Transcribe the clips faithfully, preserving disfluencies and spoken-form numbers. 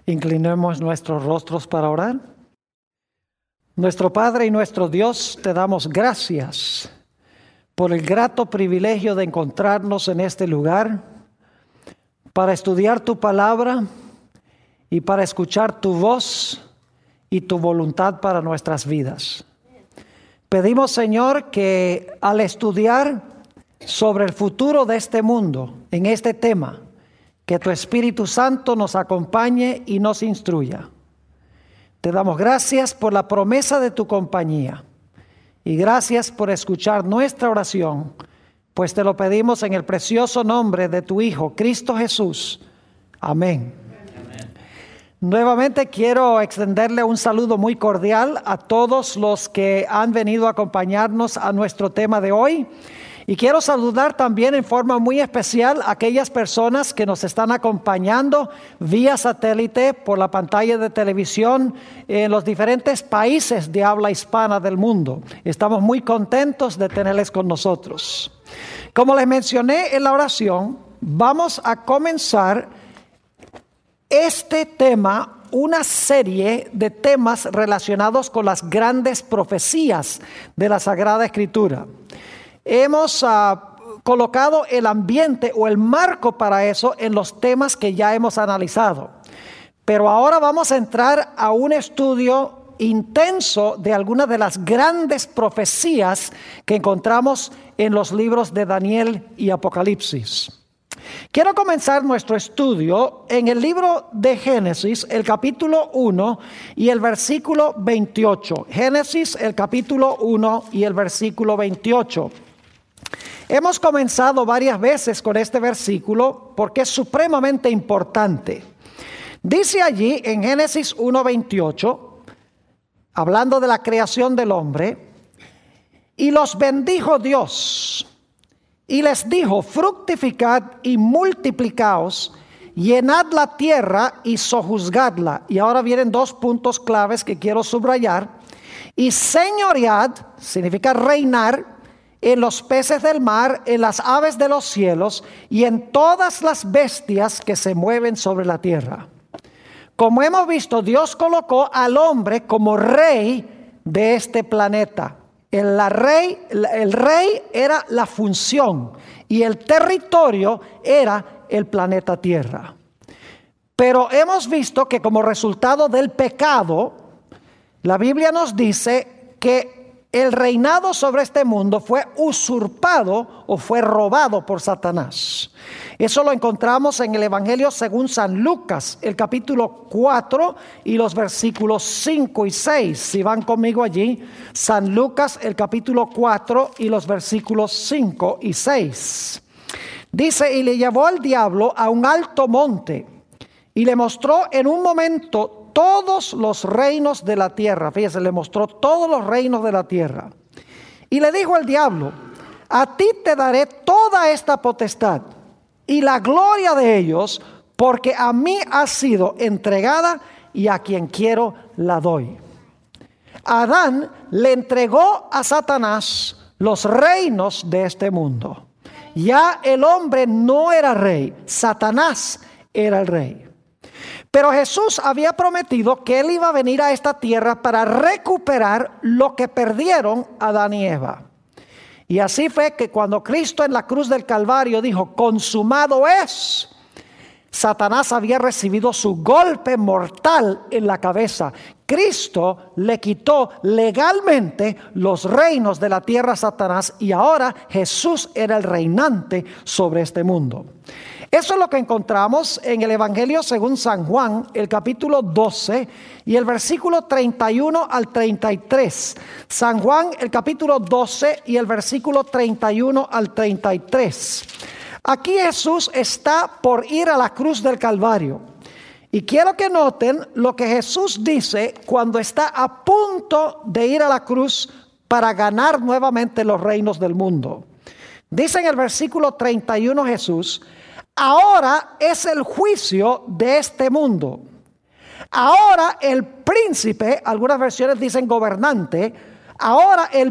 Inclinemos nuestros rostros para orar. Nuestro Padre y nuestro Dios, te damos gracias por el grato privilegio de encontrarnos en este lugar para estudiar tu palabra y para escuchar tu voz y tu voluntad para nuestras vidas. Pedimos, Señor, que al estudiar sobre el futuro de este mundo, en este tema, que tu Espíritu Santo nos acompañe y nos instruya. Te damos gracias por la promesa de tu compañía y gracias por escuchar nuestra oración, pues te lo pedimos en el precioso nombre de tu Hijo, Cristo Jesús. Amén. Amén. Nuevamente quiero extenderle un saludo muy cordial a todos los que han venido a acompañarnos a nuestro tema de hoy. Y quiero saludar también en forma muy especial a aquellas personas que nos están acompañando vía satélite por la pantalla de televisión en los diferentes países de habla hispana del mundo. Estamos muy contentos de tenerles con nosotros. Como les mencioné en la oración, vamos a comenzar este tema, una serie de temas relacionados con las grandes profecías de la Sagrada Escritura. Hemos uh, colocado el ambiente o el marco para eso en los temas que ya hemos analizado. Pero ahora vamos a entrar a un estudio intenso de algunas de las grandes profecías que encontramos en los libros de Daniel y Apocalipsis. Quiero comenzar nuestro estudio en el libro de Génesis, el capítulo uno y el versículo veintiocho. Génesis, el capítulo uno y el versículo veintiocho. Hemos comenzado varias veces con este versículo porque es supremamente importante. Dice allí en Génesis uno veintiocho, hablando de la creación del hombre, y los bendijo Dios, y les dijo: fructificad y multiplicaos, llenad la tierra y sojuzgadla. Y ahora vienen dos puntos claves que quiero subrayar. Y señoread, significa reinar, en los peces del mar, en las aves de los cielos y en todas las bestias que se mueven sobre la tierra. Como hemos visto, Dios colocó al hombre como rey de este planeta. El, la rey, el rey era la función y el territorio era el planeta Tierra. Pero hemos visto que como resultado del pecado, la Biblia nos dice que el reinado sobre este mundo fue usurpado o fue robado por Satanás. Eso lo encontramos en el Evangelio según San Lucas, el capítulo cuatro y los versículos cinco y seis. Si van conmigo allí, San Lucas, el capítulo cuatro y los versículos cinco y seis. Dice: y le llevó al diablo a un alto monte y le mostró en un momento todos los reinos de la tierra. Fíjese, le mostró todos los reinos de la tierra. Y le dijo al diablo: a ti te daré toda esta potestad y la gloria de ellos, porque a mí ha sido entregada y a quien quiero la doy. Adán le entregó a Satanás los reinos de este mundo. Ya el hombre no era rey, Satanás era el rey. Pero Jesús había prometido que Él iba a venir a esta tierra para recuperar lo que perdieron Adán y Eva. Y así fue que cuando Cristo en la cruz del Calvario dijo: consumado es, Satanás había recibido su golpe mortal en la cabeza. Cristo le quitó legalmente los reinos de la tierra a Satanás y ahora Jesús era el reinante sobre este mundo. Eso es lo que encontramos en el Evangelio según San Juan, el capítulo doce y el versículo treinta y uno al treinta y tres. San Juan, el capítulo doce y el versículo treinta y uno al treinta y tres. Aquí Jesús está por ir a la cruz del Calvario. Y quiero que noten lo que Jesús dice cuando está a punto de ir a la cruz para ganar nuevamente los reinos del mundo. Dice en el versículo treinta y uno Jesús: ahora es el juicio de este mundo. Ahora el príncipe, algunas versiones dicen gobernante, ahora el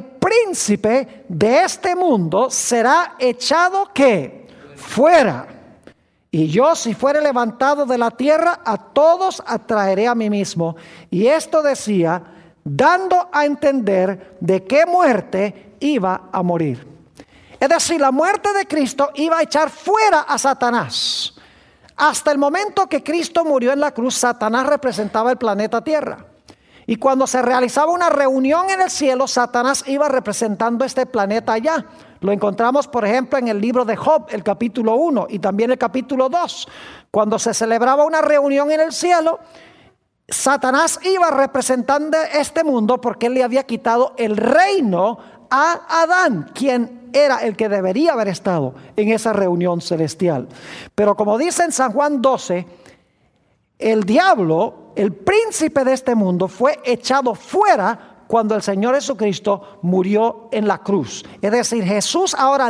príncipe de este mundo será echado ¿qué? Fuera. Y yo, si fuere levantado de la tierra, a todos atraeré a mí mismo. Y esto decía, dando a entender de qué muerte iba a morir. Es decir, la muerte de Cristo iba a echar fuera a Satanás. Hasta el momento que Cristo murió en la cruz, Satanás representaba el planeta Tierra. Y cuando se realizaba una reunión en el cielo, Satanás iba representando este planeta allá. Lo encontramos, por ejemplo, en el libro de Job, el capítulo uno y también el capítulo dos. Cuando se celebraba una reunión en el cielo, Satanás iba representando este mundo porque él le había quitado el reino a Adán, quien era el que debería haber estado en esa reunión celestial. Pero como dice en San Juan doce, el diablo, el príncipe de este mundo, fue echado fuera cuando el Señor Jesucristo murió en la cruz. Es decir, Jesús ahora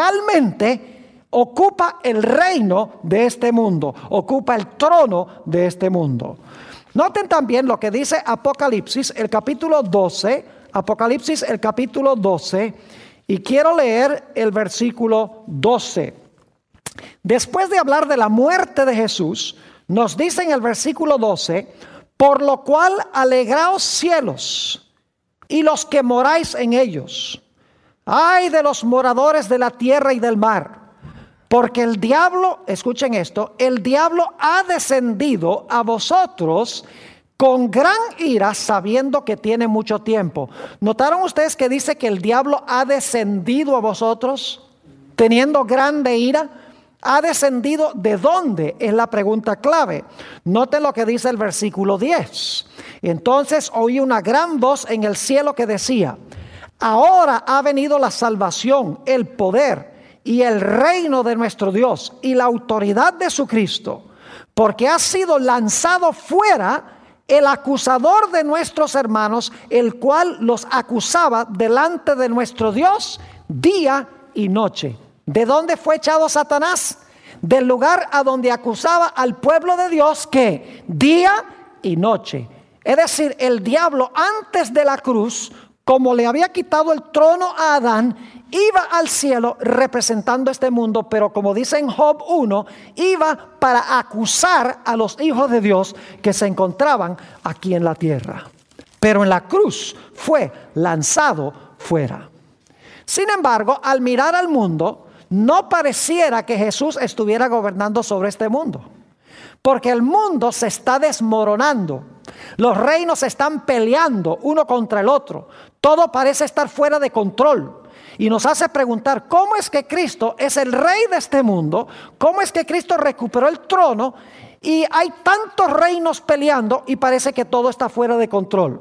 legalmente ocupa el reino de este mundo, ocupa el trono de este mundo. Noten también lo que dice Apocalipsis, el capítulo doce, Apocalipsis, el capítulo doce, y quiero leer el versículo doce. Después de hablar de la muerte de Jesús, nos dice en el versículo doce, por lo cual alegraos cielos y los que moráis en ellos. Ay de los moradores de la tierra y del mar, porque el diablo, escuchen esto, el diablo ha descendido a vosotros con gran ira, sabiendo que tiene mucho tiempo. ¿Notaron ustedes que dice que el diablo ha descendido a vosotros teniendo grande ira? ¿Ha descendido de dónde? Es la pregunta clave. Noten lo que dice el versículo diez. Entonces oí una gran voz en el cielo que decía, ahora ha venido la salvación, el poder y el reino de nuestro Dios y la autoridad de su Cristo, porque ha sido lanzado fuera el acusador de nuestros hermanos, el cual los acusaba delante de nuestro Dios día y noche. ¿De dónde fue echado Satanás? Del lugar a donde acusaba al pueblo de Dios, que día y noche. Es decir, el diablo antes de la cruz, como le había quitado el trono a Adán, iba al cielo representando este mundo, pero como dice en Job uno, iba para acusar a los hijos de Dios que se encontraban aquí en la tierra. Pero en la cruz fue lanzado fuera. Sin embargo, al mirar al mundo, no pareciera que Jesús estuviera gobernando sobre este mundo, porque el mundo se está desmoronando. Los reinos se están peleando uno contra el otro. Todo parece estar fuera de control. Y nos hace preguntar, ¿cómo es que Cristo es el rey de este mundo? ¿Cómo es que Cristo recuperó el trono? Y hay tantos reinos peleando y parece que todo está fuera de control.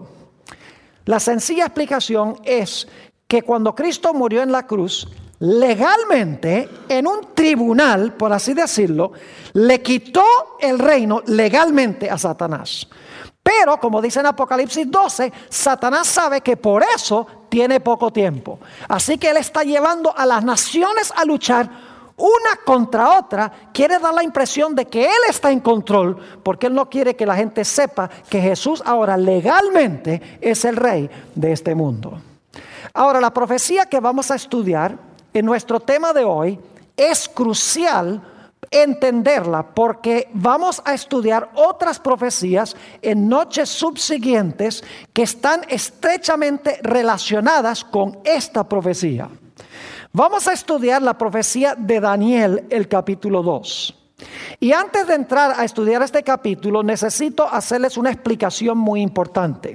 La sencilla explicación es que cuando Cristo murió en la cruz, legalmente, en un tribunal, por así decirlo, le quitó el reino legalmente a Satanás. Pero, como dice en Apocalipsis doce, Satanás sabe que por eso tiene poco tiempo. Así que él está llevando a las naciones a luchar una contra otra. Quiere dar la impresión de que él está en control, porque él no quiere que la gente sepa que Jesús ahora legalmente es el rey de este mundo. Ahora, la profecía que vamos a estudiar en nuestro tema de hoy es crucial entenderla, porque vamos a estudiar otras profecías en noches subsiguientes que están estrechamente relacionadas con esta profecía. Vamos a estudiar la profecía de Daniel, el capítulo dos. Y antes de entrar a estudiar este capítulo, necesito hacerles una explicación muy importante.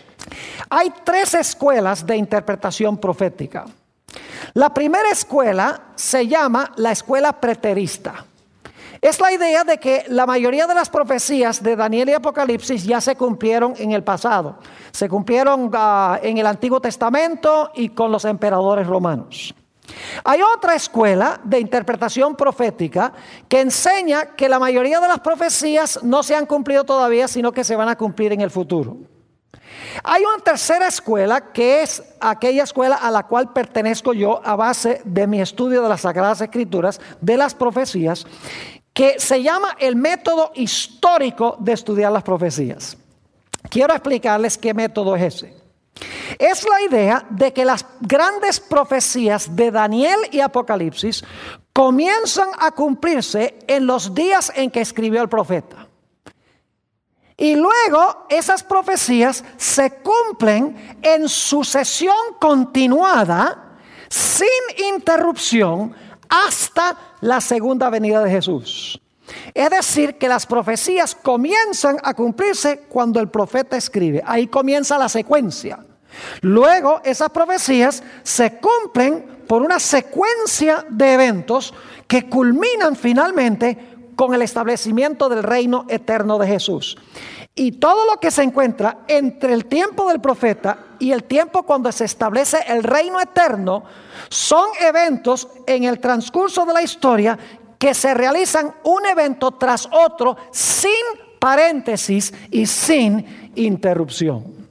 Hay tres escuelas de interpretación profética. La primera escuela se llama la escuela preterista. Es la idea de que la mayoría de las profecías de Daniel y Apocalipsis ya se cumplieron en el pasado. Se cumplieron uh, en el Antiguo Testamento y con los emperadores romanos. Hay otra escuela de interpretación profética que enseña que la mayoría de las profecías no se han cumplido todavía, sino que se van a cumplir en el futuro. Hay una tercera escuela, que es aquella escuela a la cual pertenezco yo a base de mi estudio de las Sagradas Escrituras, de las profecías, que se llama el método histórico de estudiar las profecías. Quiero explicarles qué método es ese. Es la idea de que las grandes profecías de Daniel y Apocalipsis comienzan a cumplirse en los días en que escribió el profeta. Y luego esas profecías se cumplen en sucesión continuada, sin interrupción, hasta la segunda venida de Jesús. Es decir, que las profecías comienzan a cumplirse cuando el profeta escribe. Ahí comienza la secuencia. Luego esas profecías se cumplen por una secuencia de eventos que culminan finalmente con el establecimiento del reino eterno de Jesús. Y todo lo que se encuentra entre el tiempo del profeta y el tiempo cuando se establece el reino eterno son eventos en el transcurso de la historia que se realizan un evento tras otro sin paréntesis y sin interrupción.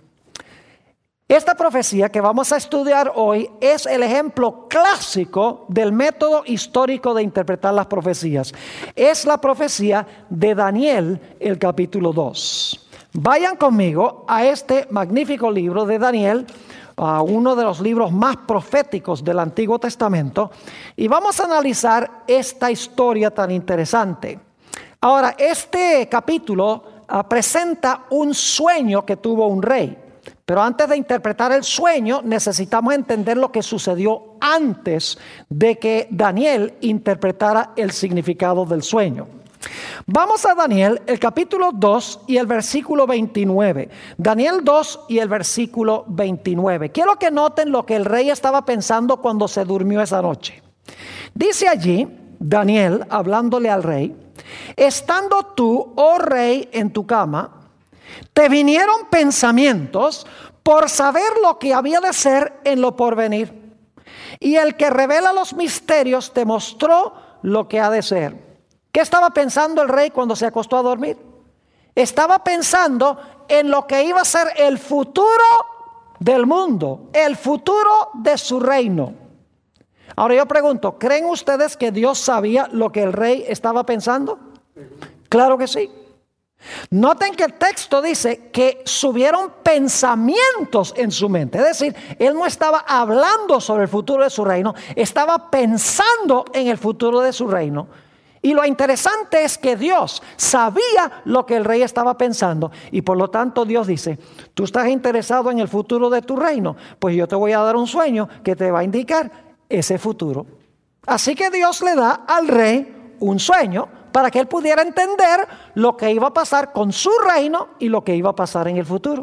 Esta profecía que vamos a estudiar hoy es el ejemplo clásico del método histórico de interpretar las profecías. Es la profecía de Daniel, el capítulo dos. Vayan conmigo a este magnífico libro de Daniel, a uno de los libros más proféticos del Antiguo Testamento, y vamos a analizar esta historia tan interesante. Ahora, este capítulo uh, presenta un sueño que tuvo un rey. Pero antes de interpretar el sueño, necesitamos entender lo que sucedió antes de que Daniel interpretara el significado del sueño. Vamos a Daniel, el capítulo dos y el versículo veintinueve. Daniel dos y el versículo veintinueve. Quiero que noten lo que el rey estaba pensando cuando se durmió esa noche. Dice allí, Daniel, hablándole al rey: estando tú, oh rey, en tu cama, te vinieron pensamientos por saber lo que había de ser en lo porvenir. Y el que revela los misterios te mostró lo que ha de ser. ¿Qué estaba pensando el rey cuando se acostó a dormir? Estaba pensando en lo que iba a ser el futuro del mundo, el futuro de su reino. Ahora yo pregunto, ¿creen ustedes que Dios sabía lo que el rey estaba pensando? Claro que sí. Noten que el texto dice que subieron pensamientos en su mente. Es decir, él no estaba hablando sobre el futuro de su reino, estaba pensando en el futuro de su reino. Y lo interesante es que Dios sabía lo que el rey estaba pensando, y por lo tanto Dios dice: tú estás interesado en el futuro de tu reino, pues yo te voy a dar un sueño que te va a indicar ese futuro. Así que Dios le da al rey un sueño para que él pudiera entender lo que iba a pasar con su reino y lo que iba a pasar en el futuro.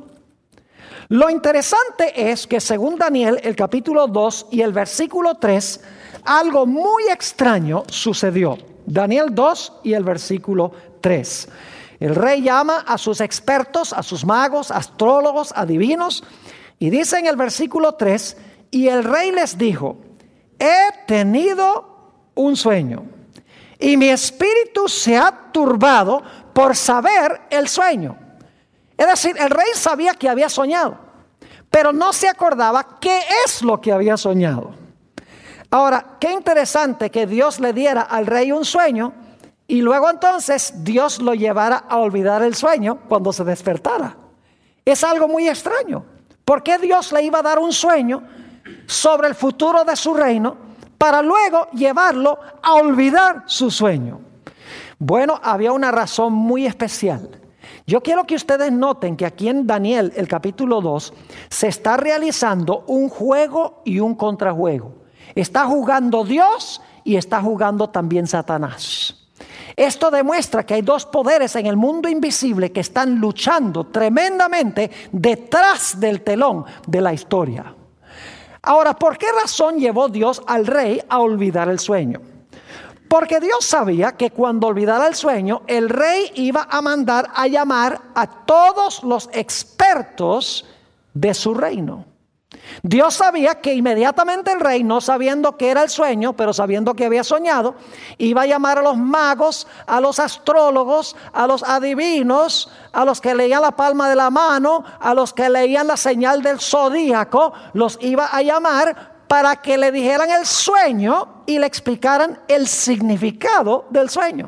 Lo interesante es que según Daniel, el capítulo dos y el versículo tres, algo muy extraño sucedió. Daniel dos y el versículo tres. El rey llama a sus expertos, a sus magos, astrólogos, adivinos, y dice en el versículo tres: y el rey les dijo: he tenido un sueño, y mi espíritu se ha turbado por saber el sueño. Es decir, el rey sabía que había soñado, pero no se acordaba qué es lo que había soñado. Ahora, qué interesante que Dios le diera al rey un sueño y luego entonces Dios lo llevara a olvidar el sueño cuando se despertara. Es algo muy extraño. ¿Por qué Dios le iba a dar un sueño sobre el futuro de su reino para luego llevarlo a olvidar su sueño? Bueno, había una razón muy especial. Yo quiero que ustedes noten que aquí en Daniel, el capítulo dos, se está realizando un juego y un contrajuego. Está jugando Dios y está jugando también Satanás. Esto demuestra que hay dos poderes en el mundo invisible que están luchando tremendamente detrás del telón de la historia. Ahora, ¿por qué razón llevó Dios al rey a olvidar el sueño? Porque Dios sabía que cuando olvidara el sueño, el rey iba a mandar a llamar a todos los expertos de su reino. Dios sabía que inmediatamente el rey, no sabiendo qué era el sueño, pero sabiendo que había soñado, iba a llamar a los magos, a los astrólogos, a los adivinos, a los que leían la palma de la mano, a los que leían la señal del zodíaco. Los iba a llamar para que le dijeran el sueño y le explicaran el significado del sueño.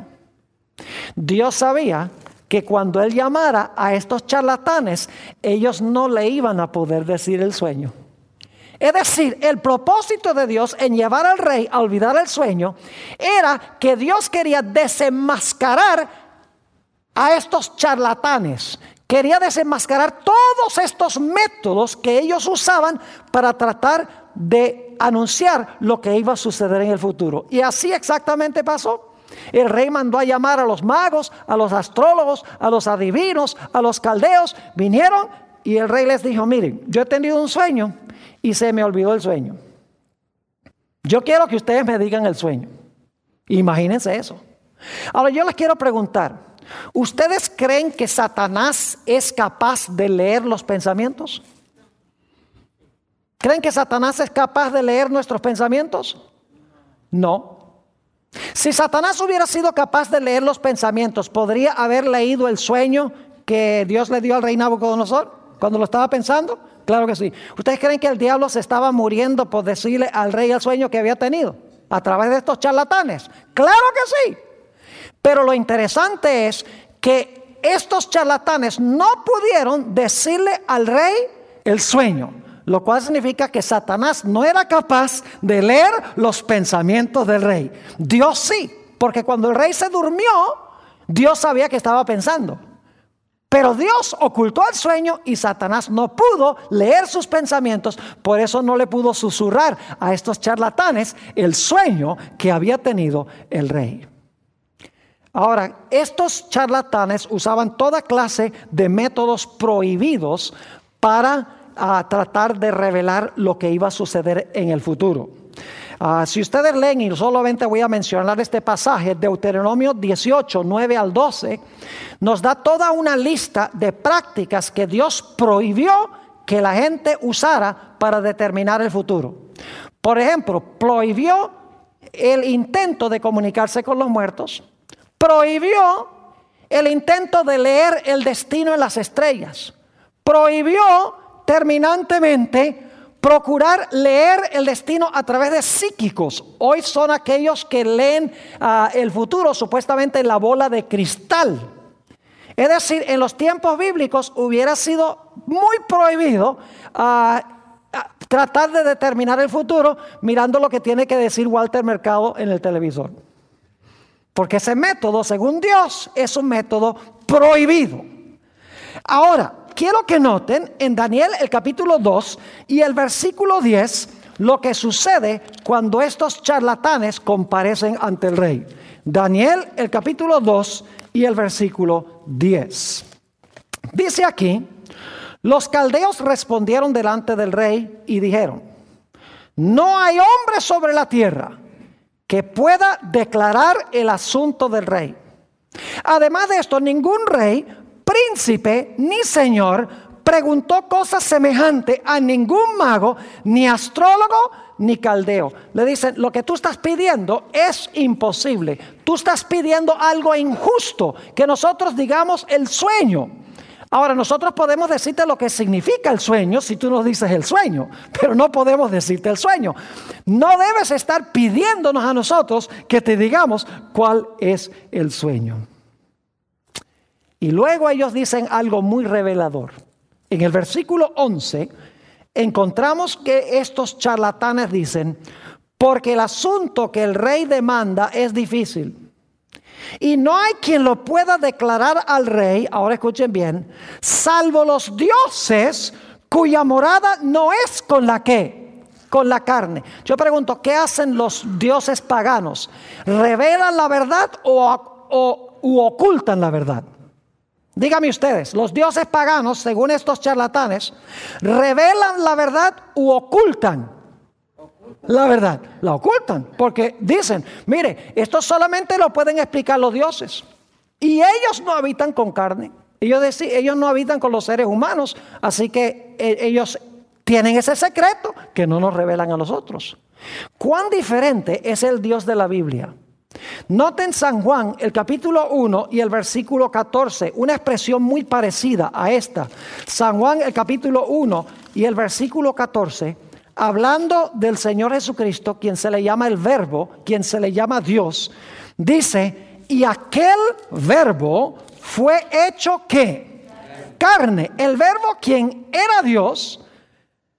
Dios sabía que cuando él llamara a estos charlatanes, ellos no le iban a poder decir el sueño. Es decir, el propósito de Dios en llevar al rey a olvidar el sueño era que Dios quería desenmascarar a estos charlatanes. Quería desenmascarar todos estos métodos que ellos usaban para tratar de anunciar lo que iba a suceder en el futuro. Y así exactamente pasó. El rey mandó a llamar a los magos, a los astrólogos, a los adivinos, a los caldeos. Vinieron y el rey les dijo: miren, yo he tenido un sueño y se me olvidó el sueño. Yo quiero que ustedes me digan el sueño. Imagínense eso. Ahora yo les quiero preguntar, ¿ustedes creen que Satanás es capaz de leer los pensamientos? ¿Creen que Satanás es capaz de leer nuestros pensamientos? No. Si Satanás hubiera sido capaz de leer los pensamientos, ¿podría haber leído el sueño que Dios le dio al rey Nabucodonosor cuando lo estaba pensando? Claro que sí. ¿Ustedes creen que el diablo se estaba muriendo por decirle al rey el sueño que había tenido a través de estos charlatanes? Claro que sí. Pero lo interesante es que estos charlatanes no pudieron decirle al rey el sueño, lo cual significa que Satanás no era capaz de leer los pensamientos del rey. Dios sí, porque cuando el rey se durmió, Dios sabía que estaba pensando. Pero Dios ocultó el sueño y Satanás no pudo leer sus pensamientos. Por eso no le pudo susurrar a estos charlatanes el sueño que había tenido el rey. Ahora, estos charlatanes usaban toda clase de métodos prohibidos para a tratar de revelar lo que iba a suceder en el futuro. Uh, si ustedes leen, y solamente voy a mencionar este pasaje, Deuteronomio dieciocho, nueve al doce, nos da toda una lista de prácticas que Dios prohibió que la gente usara para determinar el futuro. Por ejemplo, prohibió el intento de comunicarse con los muertos, prohibió el intento de leer el destino en las estrellas, prohibió terminantemente procurar leer el destino a través de psíquicos. Hoy son aquellos que leen uh, el futuro supuestamente en la bola de cristal. Es decir, en los tiempos bíblicos hubiera sido muy prohibido uh, tratar de determinar el futuro mirando lo que tiene que decir Walter Mercado en el televisor. Porque ese método, según Dios, es un método prohibido. Ahora, quiero que noten en Daniel el capítulo dos y el versículo diez lo que sucede cuando estos charlatanes comparecen ante el rey. Daniel el capítulo dos y el versículo diez. Dice aquí: los caldeos respondieron delante del rey y dijeron: no hay hombre sobre la tierra que pueda declarar el asunto del rey. Además de esto, ningún rey, príncipe ni señor preguntó cosas semejantes a ningún mago, ni astrólogo, ni caldeo. Le dicen: lo que tú estás pidiendo es imposible. Tú estás pidiendo algo injusto, que nosotros digamos el sueño. Ahora, nosotros podemos decirte lo que significa el sueño si tú nos dices el sueño, pero no podemos decirte el sueño. No debes estar pidiéndonos a nosotros que te digamos cuál es el sueño. Y luego ellos dicen algo muy revelador. En el versículo once encontramos que estos charlatanes dicen: porque el asunto que el rey demanda es difícil y no hay quien lo pueda declarar al rey, ahora escuchen bien, salvo los dioses cuya morada no es con la ¿qué? Con la carne. Yo pregunto, ¿qué hacen los dioses paganos? ¿Revelan la verdad o, o u ocultan la verdad? Díganme ustedes, los dioses paganos, según estos charlatanes, ¿revelan la verdad u ocultan la verdad? La ocultan, porque dicen: mire, esto solamente lo pueden explicar los dioses. Y ellos no habitan con carne. Ellos, dec- ellos no habitan con los seres humanos. Así que eh, ellos tienen ese secreto que no nos revelan a nosotros. ¿Cuán diferente es el Dios de la Biblia? Noten San Juan el capítulo uno y el versículo catorce, una expresión muy parecida a esta. San Juan el capítulo uno y el versículo catorce, hablando del Señor Jesucristo, quien se le llama el Verbo, quien se le llama Dios, dice: y aquel Verbo fue hecho ¿qué? Carne. El Verbo, quien era Dios,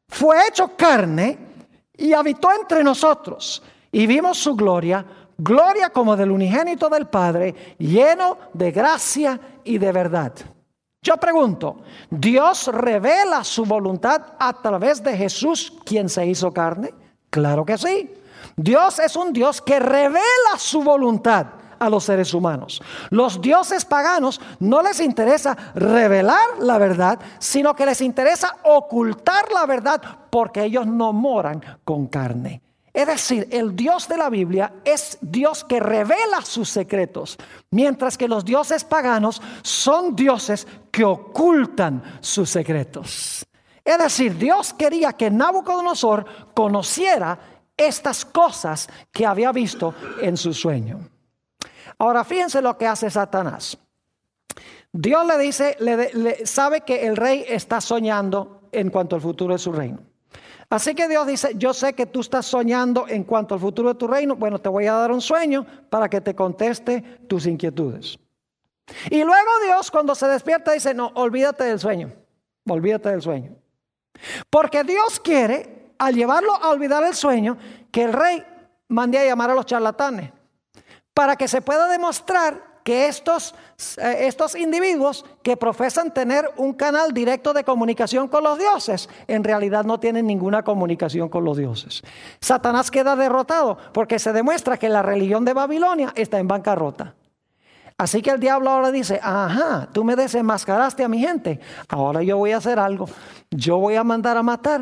fue hecho carne y habitó entre nosotros. Y vimos su gloria, gloria como del unigénito del Padre, lleno de gracia y de verdad. Yo pregunto, ¿Dios revela su voluntad a través de Jesús, quien se hizo carne? Claro que sí. Dios es un Dios que revela su voluntad a los seres humanos. Los dioses paganos no les interesa revelar la verdad, sino que les interesa ocultar la verdad porque ellos no moran con carne. Es decir, el Dios de la Biblia es Dios que revela sus secretos, mientras que los dioses paganos son dioses que ocultan sus secretos. Es decir, Dios quería que Nabucodonosor conociera estas cosas que había visto en su sueño. Ahora fíjense lo que hace Satanás. Dios le dice, le, le, sabe que el rey está soñando en cuanto al futuro de su reino. Así que Dios dice, yo sé que tú estás soñando en cuanto al futuro de tu reino. Bueno, te voy a dar un sueño para que te conteste tus inquietudes. Y luego Dios, cuando se despierta, dice, no, olvídate del sueño. Olvídate del sueño. Porque Dios quiere, al llevarlo a olvidar el sueño, que el rey mande a llamar a los charlatanes, para que se pueda demostrar que estos, eh, estos individuos que profesan tener un canal directo de comunicación con los dioses, en realidad no tienen ninguna comunicación con los dioses. Satanás queda derrotado porque se demuestra que la religión de Babilonia está en bancarrota. Así que el diablo ahora dice, ajá, tú me desenmascaraste a mi gente, ahora yo voy a hacer algo. Yo voy a mandar a matar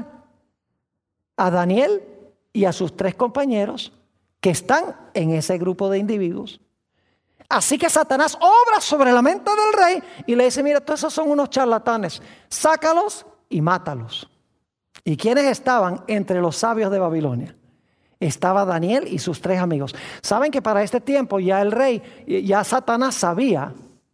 a Daniel y a sus tres compañeros que están en ese grupo de individuos. Así que Satanás obra sobre la mente del rey y le dice, mira, todos esos son unos charlatanes, sácalos y mátalos. ¿Y quiénes estaban entre los sabios de Babilonia? Estaba Daniel y sus tres amigos. Saben que para este tiempo ya el rey, ya Satanás sabía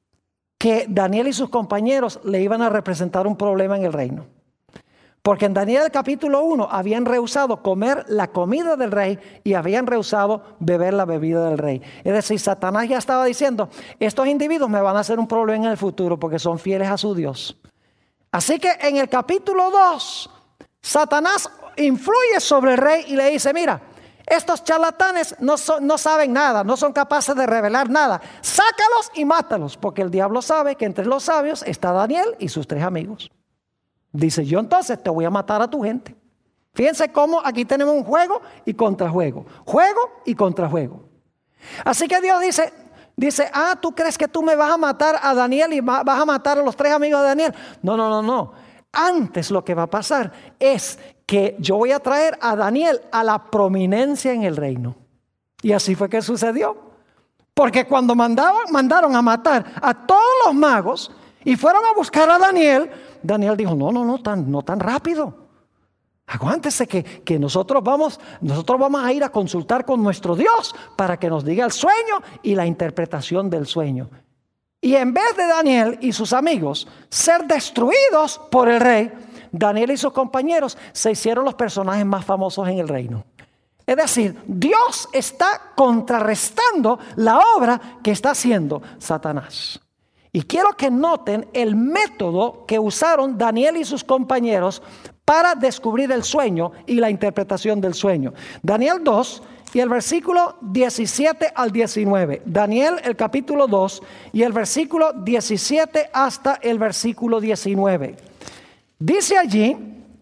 que Daniel y sus compañeros le iban a representar un problema en el reino. Porque en Daniel capítulo uno habían rehusado comer la comida del rey y habían rehusado beber la bebida del rey. Es decir, Satanás ya estaba diciendo, estos individuos me van a hacer un problema en el futuro porque son fieles a su Dios. Así que en el capítulo dos, Satanás influye sobre el rey y le dice, mira, estos charlatanes no, son, no saben nada, no son capaces de revelar nada. Sácalos y mátalos, porque el diablo sabe que entre los sabios está Daniel y sus tres amigos. Dice, yo entonces te voy a matar a tu gente. Fíjense cómo aquí tenemos un juego y contrajuego. Juego y contrajuego. Así que Dios dice, dice, ah, ¿tú crees que tú me vas a matar a Daniel y vas a matar a los tres amigos de Daniel? No, no, no, no. Antes lo que va a pasar es que yo voy a traer a Daniel a la prominencia en el reino. Y así fue que sucedió. Porque cuando mandaban, mandaron a matar a todos los magos y fueron a buscar a Daniel, Daniel dijo, no, no, no tan, no tan rápido. Aguántese que, que nosotros, vamos, nosotros vamos a ir a consultar con nuestro Dios para que nos diga el sueño y la interpretación del sueño. Y en vez de Daniel y sus amigos ser destruidos por el rey, Daniel y sus compañeros se hicieron los personajes más famosos en el reino. Es decir, Dios está contrarrestando la obra que está haciendo Satanás. Y quiero que noten el método que usaron Daniel y sus compañeros para descubrir el sueño y la interpretación del sueño. Daniel dos y el versículo diecisiete al diecinueve. Daniel el capítulo dos y el versículo diecisiete hasta el versículo diecinueve. Dice allí,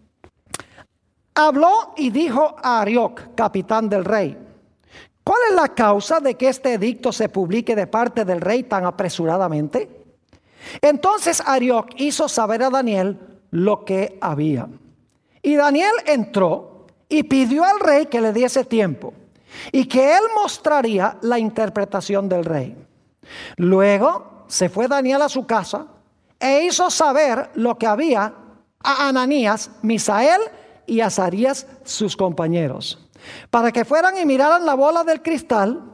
habló y dijo a Arioc, capitán del rey, ¿cuál es la causa de que este edicto se publique de parte del rey tan apresuradamente? Entonces Arioc hizo saber a Daniel lo que había. Y Daniel entró y pidió al rey que le diese tiempo y que él mostraría la interpretación del rey. Luego se fue Daniel a su casa e hizo saber lo que había a Ananías, Misael y Azarías, sus compañeros, para que fueran y miraran la bola del cristal.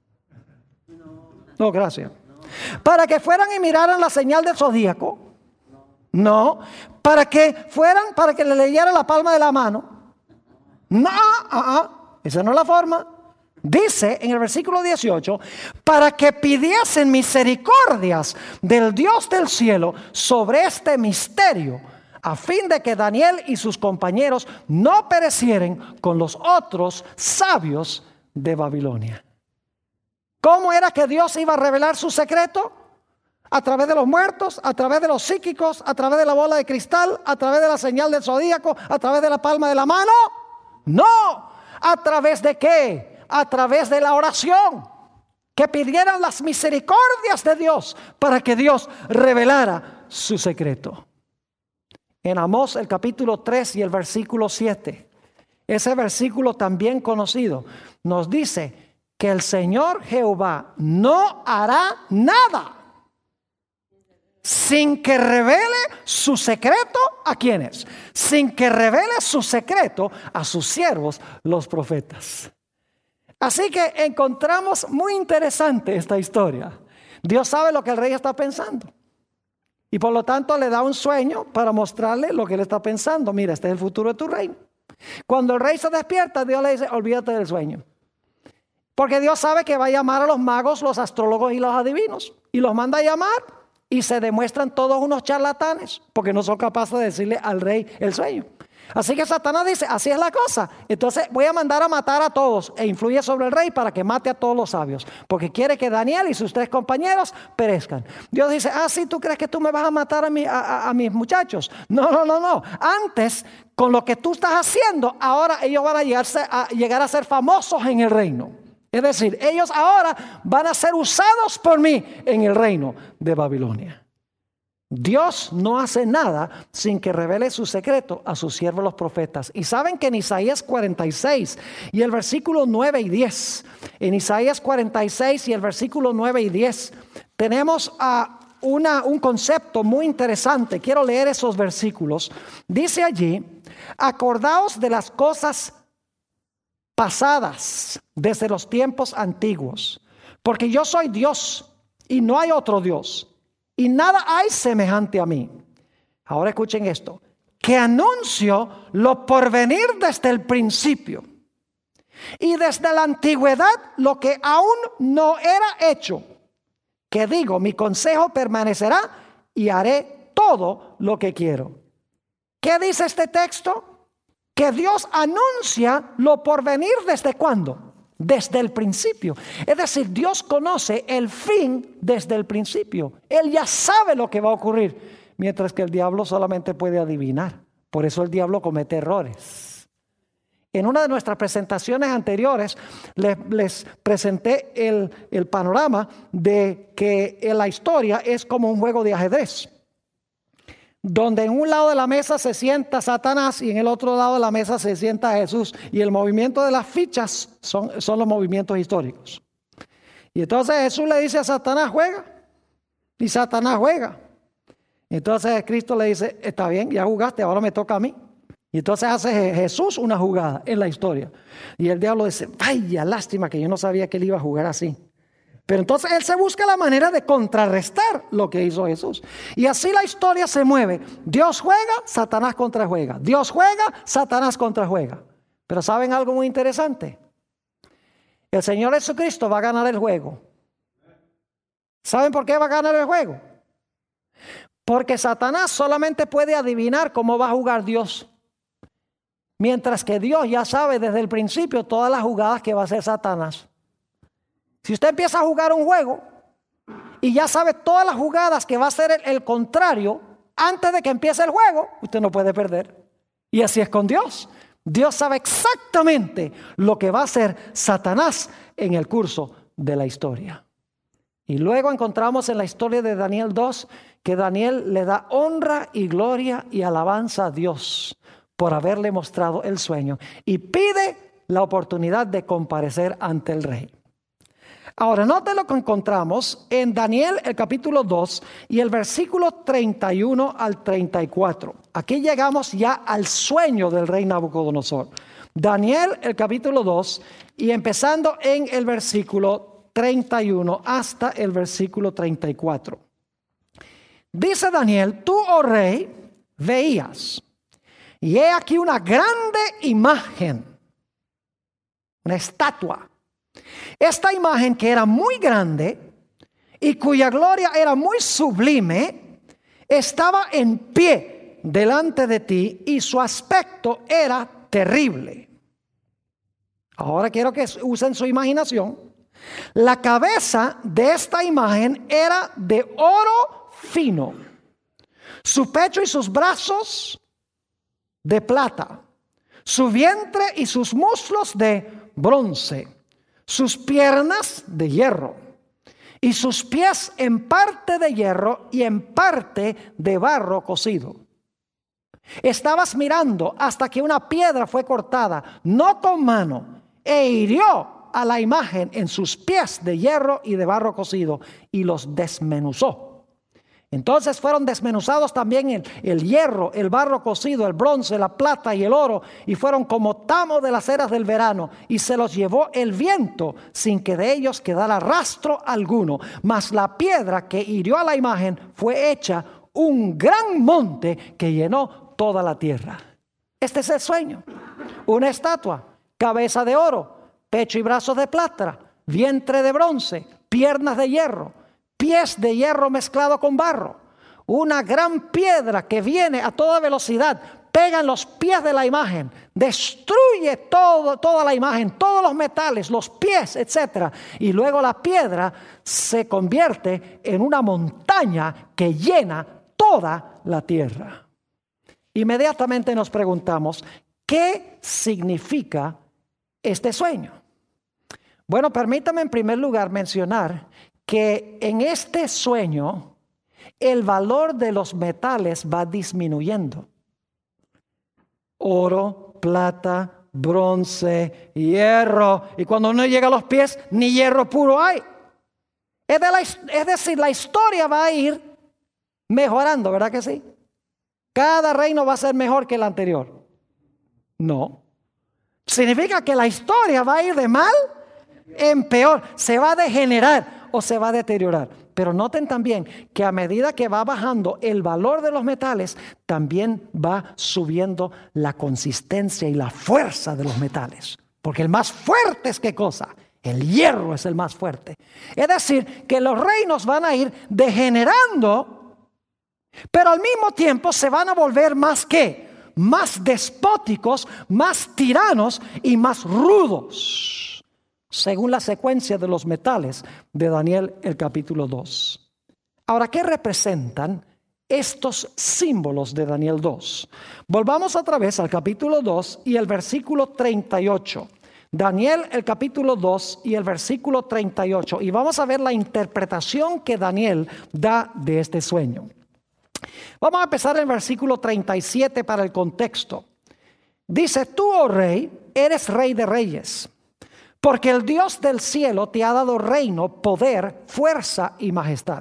No, gracias. Para que fueran y miraran la señal del zodíaco. No. Para que fueran, para que le leyeran la palma de la mano. No, uh, uh, esa no es la forma. Dice en el versículo dieciocho, para que pidiesen misericordias del Dios del cielo sobre este misterio, a fin de que Daniel y sus compañeros no perecieran con los otros sabios de Babilonia. ¿Cómo era que Dios iba a revelar su secreto? A través de los muertos, a través de los psíquicos, a través de la bola de cristal, a través de la señal del zodíaco, a través de la palma de la mano. No, ¿a través de qué? A través de la oración. Que pidieran las misericordias de Dios para que Dios revelara su secreto. En Amós el capítulo tres y el versículo siete, ese versículo también conocido, nos dice que el Señor Jehová no hará nada sin que revele su secreto ¿a quiénes? Sin que revele su secreto a sus siervos, los profetas. Así que encontramos muy interesante esta historia. Dios sabe lo que el rey está pensando. Y por lo tanto le da un sueño para mostrarle lo que él está pensando. Mira, este es el futuro de tu reino. Cuando el rey se despierta, Dios le dice, olvídate del sueño. Porque Dios sabe que va a llamar a los magos, los astrólogos y los adivinos. Y los manda a llamar. Y se demuestran todos unos charlatanes, porque no son capaces de decirle al rey el sueño. Así que Satanás dice, así es la cosa. Entonces voy a mandar a matar a todos e influye sobre el rey para que mate a todos los sabios. Porque quiere que Daniel y sus tres compañeros perezcan. Dios dice, ah, sí, ¿tú crees que tú me vas a matar a, mi, a, a, a mis muchachos? No, no, no, no. Antes, con lo que tú estás haciendo, ahora ellos van a, llegarse a llegar a ser famosos en el reino. Es decir, ellos ahora van a ser usados por mí en el reino de Babilonia. Dios no hace nada sin que revele su secreto a sus siervos los profetas. Y saben que en Isaías cuarenta y seis y el versículo nueve y diez, en Isaías cuarenta y seis y el versículo nueve y diez, tenemos a una, un concepto muy interesante. Quiero leer esos versículos. Dice allí, acordaos de las cosas pasadas desde los tiempos antiguos, porque yo soy Dios y no hay otro Dios, y nada hay semejante a mí. Ahora escuchen esto, que anuncio lo porvenir desde el principio, y desde la antigüedad lo que aún no era hecho, que digo, mi consejo permanecerá y haré todo lo que quiero. ¿Qué dice este texto? Que Dios anuncia lo porvenir desde cuándo? Desde el principio. Es decir, Dios conoce el fin desde el principio. Él ya sabe lo que va a ocurrir, mientras que el diablo solamente puede adivinar. Por eso el diablo comete errores. En una de nuestras presentaciones anteriores les, les presenté el, el panorama de que la historia es como un juego de ajedrez, donde en un lado de la mesa se sienta Satanás y en el otro lado de la mesa se sienta Jesús, y el movimiento de las fichas son, son los movimientos históricos. Y entonces Jesús le dice a Satanás, juega, y Satanás juega. Entonces Cristo le dice, está bien, ya jugaste, ahora me toca a mí. Y entonces hace Jesús una jugada en la historia, y el diablo dice, vaya, lástima que yo no sabía que él iba a jugar así. Pero entonces él se busca la manera de contrarrestar lo que hizo Jesús. Y así la historia se mueve. Dios juega, Satanás contrajuega. Dios juega, Satanás contrajuega. Pero ¿saben algo muy interesante? El Señor Jesucristo va a ganar el juego. ¿Saben por qué va a ganar el juego? Porque Satanás solamente puede adivinar cómo va a jugar Dios. Mientras que Dios ya sabe desde el principio todas las jugadas que va a hacer Satanás. Si usted empieza a jugar un juego y ya sabe todas las jugadas que va a hacer el, el contrario antes de que empiece el juego, usted no puede perder. Y así es con Dios. Dios sabe exactamente lo que va a hacer Satanás en el curso de la historia. Y luego encontramos en la historia de Daniel dos que Daniel le da honra y gloria y alabanza a Dios por haberle mostrado el sueño y pide la oportunidad de comparecer ante el rey. Ahora, note lo que encontramos en Daniel el capítulo dos y el versículo treinta y uno al treinta y cuatro. Aquí llegamos ya al sueño del rey Nabucodonosor. Daniel el capítulo dos y empezando en el versículo treinta y uno hasta el versículo treinta y cuatro. Dice Daniel, tú, oh rey, veías, y he aquí una grande imagen, una estatua. Esta imagen, que era muy grande y cuya gloria era muy sublime, estaba en pie delante de ti y su aspecto era terrible. Ahora quiero que usen su imaginación. La cabeza de esta imagen era de oro fino, su pecho y sus brazos de plata, su vientre y sus muslos de bronce, sus piernas de hierro y sus pies en parte de hierro y en parte de barro cocido. Estabas mirando hasta que una piedra fue cortada, no con mano, e hirió a la imagen en sus pies de hierro y de barro cocido y los desmenuzó. Entonces fueron desmenuzados también el, el hierro, el barro cocido, el bronce, la plata y el oro, y fueron como tamo de las eras del verano, y se los llevó el viento sin que de ellos quedara rastro alguno. Mas la piedra que hirió a la imagen fue hecha un gran monte que llenó toda la tierra. Este es el sueño. Una estatua, cabeza de oro, pecho y brazos de plata, vientre de bronce, piernas de hierro, pies de hierro mezclado con barro. Una gran piedra que viene a toda velocidad, pega en los pies de la imagen, destruye todo, toda la imagen, todos los metales, los pies, etcétera. Y luego la piedra se convierte en una montaña que llena toda la tierra. Inmediatamente nos preguntamos, ¿qué significa este sueño? Bueno, permítame en primer lugar mencionar que en este sueño el valor de los metales va disminuyendo. Oro, plata, bronce, hierro, y cuando uno llega a los pies, ni hierro puro hay. Es, de la, es decir, la historia va a ir mejorando, ¿verdad que sí? Cada reino va a ser mejor que el anterior. No. Significa que la historia va a ir de mal en peor. Se va a degenerar o se va a deteriorar. Pero noten también que a medida que va bajando el valor de los metales, también va subiendo la consistencia y la fuerza de los metales. Porque el más fuerte es ¿qué cosa? El hierro es el más fuerte. Es decir, que los reinos van a ir degenerando, pero al mismo tiempo se van a volver más ¿qué? Más despóticos, más tiranos y más rudos, según la secuencia de los metales de Daniel el capítulo dos. Ahora, ¿qué representan estos símbolos de Daniel dos? Volvamos otra vez al capítulo dos y el versículo treinta y ocho. Daniel el capítulo dos y el versículo treinta y ocho. Y vamos a ver la interpretación que Daniel da de este sueño. Vamos a empezar en el versículo treinta y siete para el contexto. Dice, tú, oh rey, eres rey de reyes, porque el Dios del cielo te ha dado reino, poder, fuerza y majestad.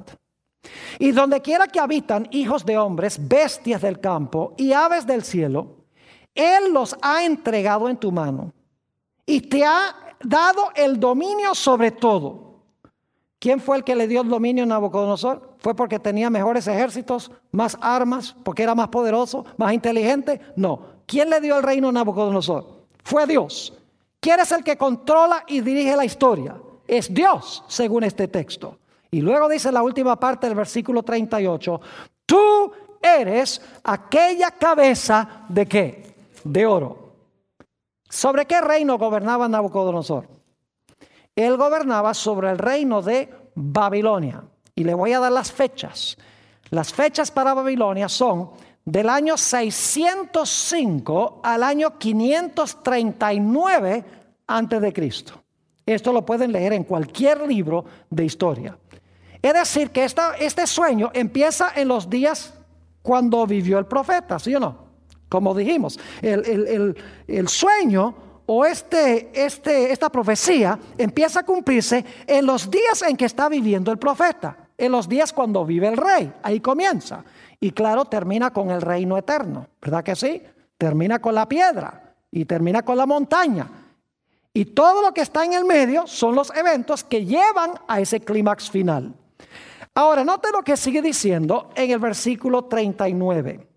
Y donde quiera que habitan hijos de hombres, bestias del campo y aves del cielo, Él los ha entregado en tu mano y te ha dado el dominio sobre todo. ¿Quién fue el que le dio el dominio a Nabucodonosor? ¿Fue porque tenía mejores ejércitos, más armas, porque era más poderoso, más inteligente? No. ¿Quién le dio el reino a Nabucodonosor? Fue Dios. ¿Quién es el que controla y dirige la historia? Es Dios, según este texto. Y luego dice la última parte del versículo treinta y ocho, tú eres aquella cabeza de ¿qué? De oro. ¿Sobre qué reino gobernaba Nabucodonosor? Él gobernaba sobre el reino de Babilonia. Y le voy a dar las fechas. Las fechas para Babilonia son del año seiscientos cinco al año quinientos treinta y nueve antes de Cristo. Esto lo pueden leer en cualquier libro de historia. Es decir, que esta, este sueño empieza en los días cuando vivió el profeta, ¿sí o no? Como dijimos, el, el, el, el sueño o este, este, esta profecía empieza a cumplirse en los días en que está viviendo el profeta, en los días cuando vive el rey, ahí comienza. Y claro, termina con el reino eterno, ¿verdad que sí? Termina con la piedra y termina con la montaña. Y todo lo que está en el medio son los eventos que llevan a ese clímax final. Ahora, note lo que sigue diciendo en el versículo treinta y nueve.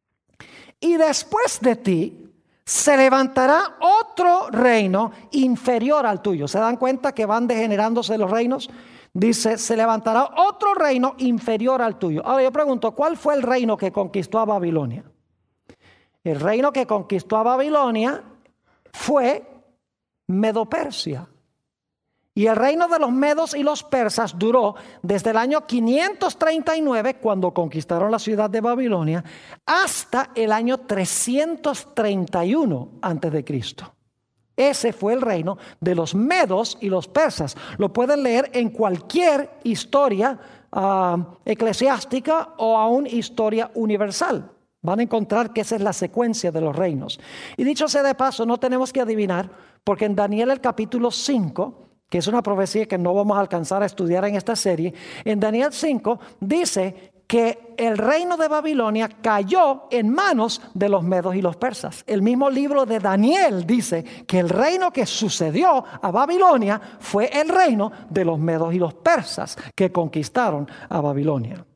Y después de ti se levantará otro reino inferior al tuyo. ¿Se dan cuenta que van degenerándose los reinos? Dice, se levantará otro reino inferior al tuyo. Ahora yo pregunto, ¿cuál fue el reino que conquistó a Babilonia? El reino que conquistó a Babilonia fue Medo-Persia. Y el reino de los medos y los persas duró desde el año quinientos treinta y nueve, cuando conquistaron la ciudad de Babilonia, hasta el año trescientos treinta y uno antes de Cristo. Ese fue el reino de los medos y los persas. Lo pueden leer en cualquier historia uh, eclesiástica o aún historia universal. Van a encontrar que esa es la secuencia de los reinos. Y dicho sea de paso, no tenemos que adivinar, porque en Daniel el capítulo cinco, que es una profecía que no vamos a alcanzar a estudiar en esta serie, en Daniel cinco dice que el reino de Babilonia cayó en manos de los medos y los persas. El mismo libro de Daniel dice que el reino que sucedió a Babilonia fue el reino de los medos y los persas que conquistaron a Babilonia.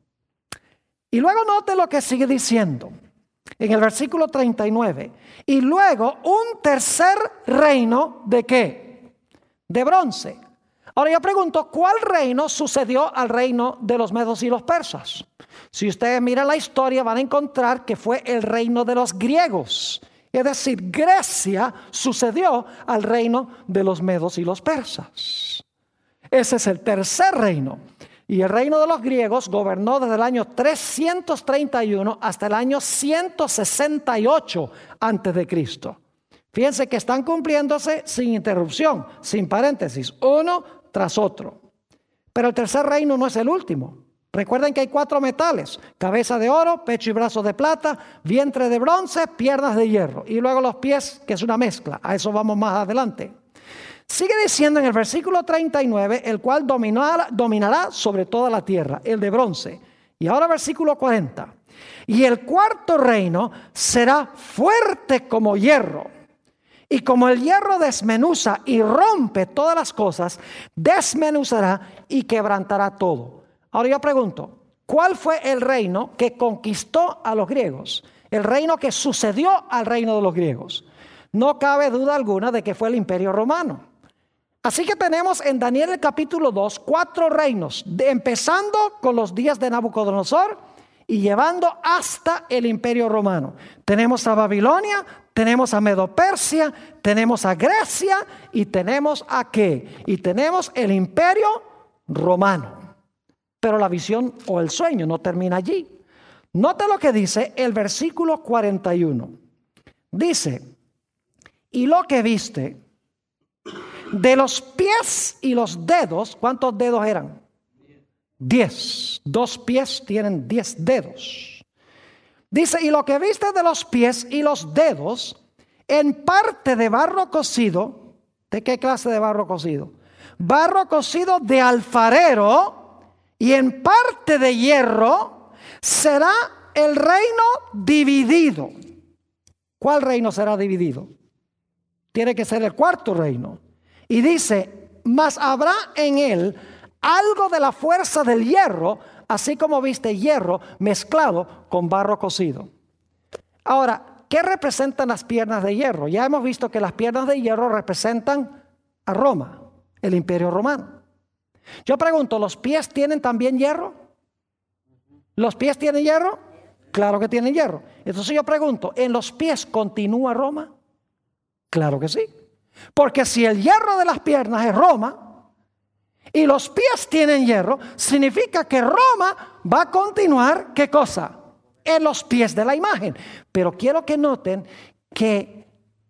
Y luego note lo que sigue diciendo en el versículo treinta y nueve. Y luego un tercer reino, ¿de qué? De bronce. Ahora yo pregunto, ¿cuál reino sucedió al reino de los medos y los persas? Si ustedes miran la historia, van a encontrar que fue el reino de los griegos. Es decir, Grecia sucedió al reino de los medos y los persas. Ese es el tercer reino. Y el reino de los griegos gobernó desde el año trescientos treinta y uno hasta el año ciento sesenta y ocho antes de Cristo. Fíjense que están cumpliéndose sin interrupción, sin paréntesis, uno tras otro. Pero el tercer reino no es el último. Recuerden que hay cuatro metales: cabeza de oro, pecho y brazos de plata, vientre de bronce, piernas de hierro. Y luego los pies, que es una mezcla. A eso vamos más adelante. Sigue diciendo en el versículo treinta y nueve, el cual dominará, dominará sobre toda la tierra, el de bronce. Y ahora versículo cuarenta. Y el cuarto reino será fuerte como hierro. Y como el hierro desmenuza y rompe todas las cosas, desmenuzará y quebrantará todo. Ahora yo pregunto, ¿cuál fue el reino que conquistó a los griegos? El reino que sucedió al reino de los griegos. No cabe duda alguna de que fue el Imperio Romano. Así que tenemos en Daniel el capítulo dos cuatro reinos, de, empezando con los días de Nabucodonosor y llevando hasta el Imperio Romano. Tenemos a Babilonia, tenemos a Medo-Persia, tenemos a Grecia y tenemos a ¿qué? Y tenemos el Imperio Romano. Pero la visión o el sueño no termina allí. Note lo que dice el versículo cuarenta y uno. Dice, y lo que viste de los pies y los dedos, ¿cuántos dedos eran? Diez. Dos pies tienen diez dedos. Dice, y lo que viste de los pies y los dedos, en parte de barro cocido. ¿De qué clase de barro cocido? Barro cocido de alfarero, y en parte de hierro, será el reino dividido. ¿Cuál reino será dividido? Tiene que ser el cuarto reino. Y dice, mas habrá en él algo de la fuerza del hierro, así como viste hierro mezclado con barro cocido. Ahora, ¿qué representan las piernas de hierro? Ya hemos visto que las piernas de hierro representan a Roma, el Imperio Romano. Yo pregunto, ¿los pies tienen también hierro? ¿Los pies tienen hierro? Claro que tienen hierro. Entonces yo pregunto, ¿en los pies continúa Roma? Claro que sí. Porque si el hierro de las piernas es Roma y los pies tienen hierro, significa que Roma va a continuar, ¿qué cosa? En los pies de la imagen. Pero quiero que noten que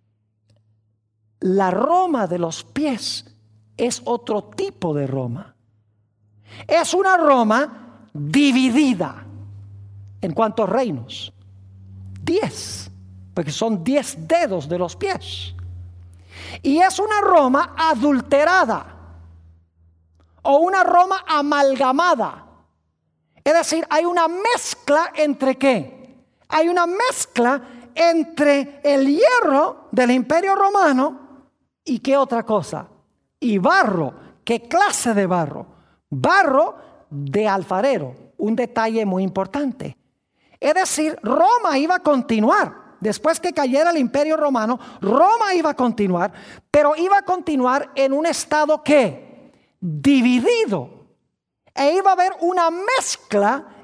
la Roma de los pies es otro tipo de Roma. Es una Roma dividida. ¿En cuántos reinos? Diez. Porque son diez dedos de los pies. Y es una Roma adulterada o una Roma amalgamada. Es decir, hay una mezcla entre ¿qué? Hay una mezcla entre el hierro del Imperio Romano y ¿qué otra cosa? Y barro. ¿Qué clase de barro? Barro de alfarero. Un detalle muy importante. Es decir, Roma iba a continuar. Después que cayera el Imperio Romano, Roma iba a continuar, pero iba a continuar en un estado ¿qué? Dividido. E iba a haber una mezcla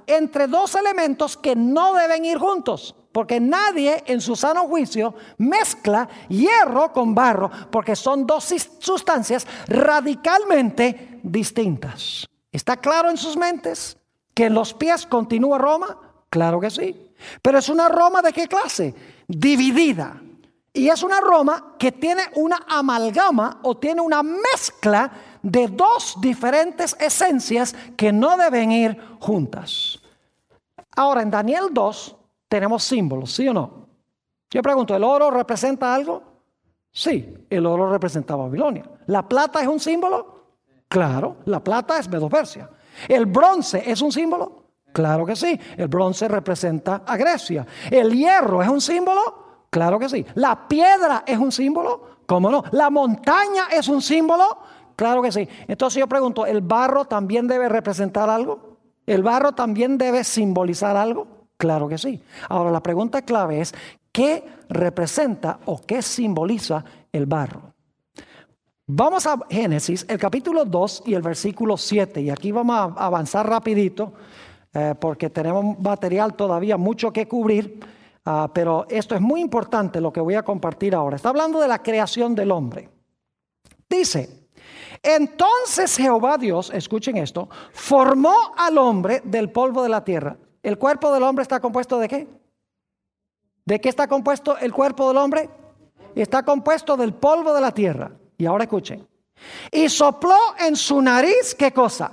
entre dos elementos que no deben ir juntos. Porque nadie en su sano juicio mezcla hierro con barro, porque son dos sustancias radicalmente distintas. ¿Está claro en sus mentes que en los pies continúa Roma? Claro que sí. Pero es una Roma ¿de qué clase? Dividida. Y es una Roma que tiene una amalgama o tiene una mezcla de dos diferentes esencias que no deben ir juntas. Ahora, en Daniel dos tenemos símbolos, ¿sí o no? Yo pregunto, ¿el oro representa algo? Sí, el oro representa Babilonia. ¿La plata es un símbolo? Claro, la plata es Medo-Persia. ¿El bronce es un símbolo? Claro que sí, el bronce representa a Grecia. ¿El hierro es un símbolo? Claro que sí. ¿La piedra es un símbolo? ¿Cómo no? ¿La montaña es un símbolo? Claro que sí. Entonces yo pregunto, ¿el barro también debe representar algo? ¿El barro también debe simbolizar algo? Claro que sí. Ahora la pregunta clave es, ¿qué representa o qué simboliza el barro? Vamos a Génesis, el capítulo dos y el versículo siete. Y aquí vamos a avanzar rapidito eh, porque tenemos material todavía mucho que cubrir. Uh, pero esto es muy importante lo que voy a compartir ahora. Está hablando de la creación del hombre. Dice, entonces Jehová Dios, escuchen esto, formó al hombre del polvo de la tierra. ¿El cuerpo del hombre está compuesto de qué? ¿De qué está compuesto el cuerpo del hombre? Está compuesto del polvo de la tierra. Y ahora escuchen. Y sopló en su nariz, ¿qué cosa?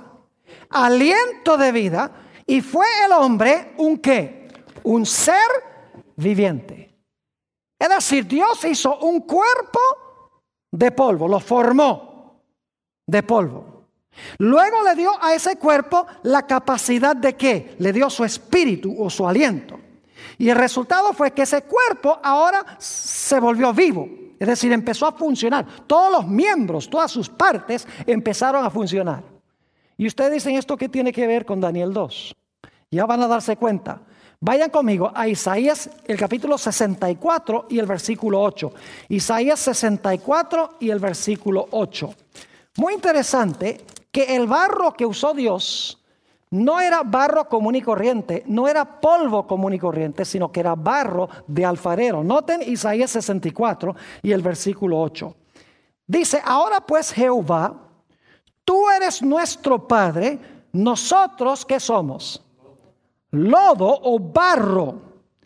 Aliento de vida. Y fue el hombre un ¿qué? Un ser viviente. Es decir, Dios hizo un cuerpo de polvo, lo formó de polvo. Luego le dio a ese cuerpo la capacidad de ¿qué? Le dio su espíritu o su aliento. Y el resultado fue que ese cuerpo ahora se volvió vivo. Es decir, empezó a funcionar. Todos los miembros, todas sus partes empezaron a funcionar. Y ustedes dicen, ¿esto qué tiene que ver con Daniel dos? Ya van a darse cuenta. Vayan conmigo a Isaías, el capítulo sesenta y cuatro y el versículo ocho. Isaías sesenta y cuatro y el versículo ocho. Muy interesante que el barro que usó Dios no era barro común y corriente, no era polvo común y corriente, sino que era barro de alfarero. Noten Isaías sesenta y cuatro y el versículo ocho. Dice, ahora pues Jehová, tú eres nuestro Padre, nosotros ¿qué somos? Lodo o barro,